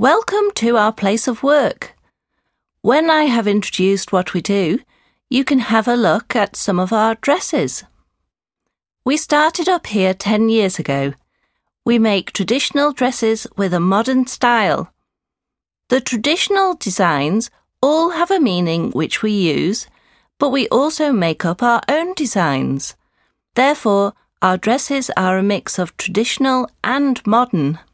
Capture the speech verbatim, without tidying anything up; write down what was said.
Welcome to our place of work. When I have introduced what we do, you can have a look at some of our dresses. We started up here ten years ago. We make traditional dresses with a modern style. The traditional designs all have a meaning which we use, but we also make up our own designs. Therefore, our dresses are a mix of traditional and modern.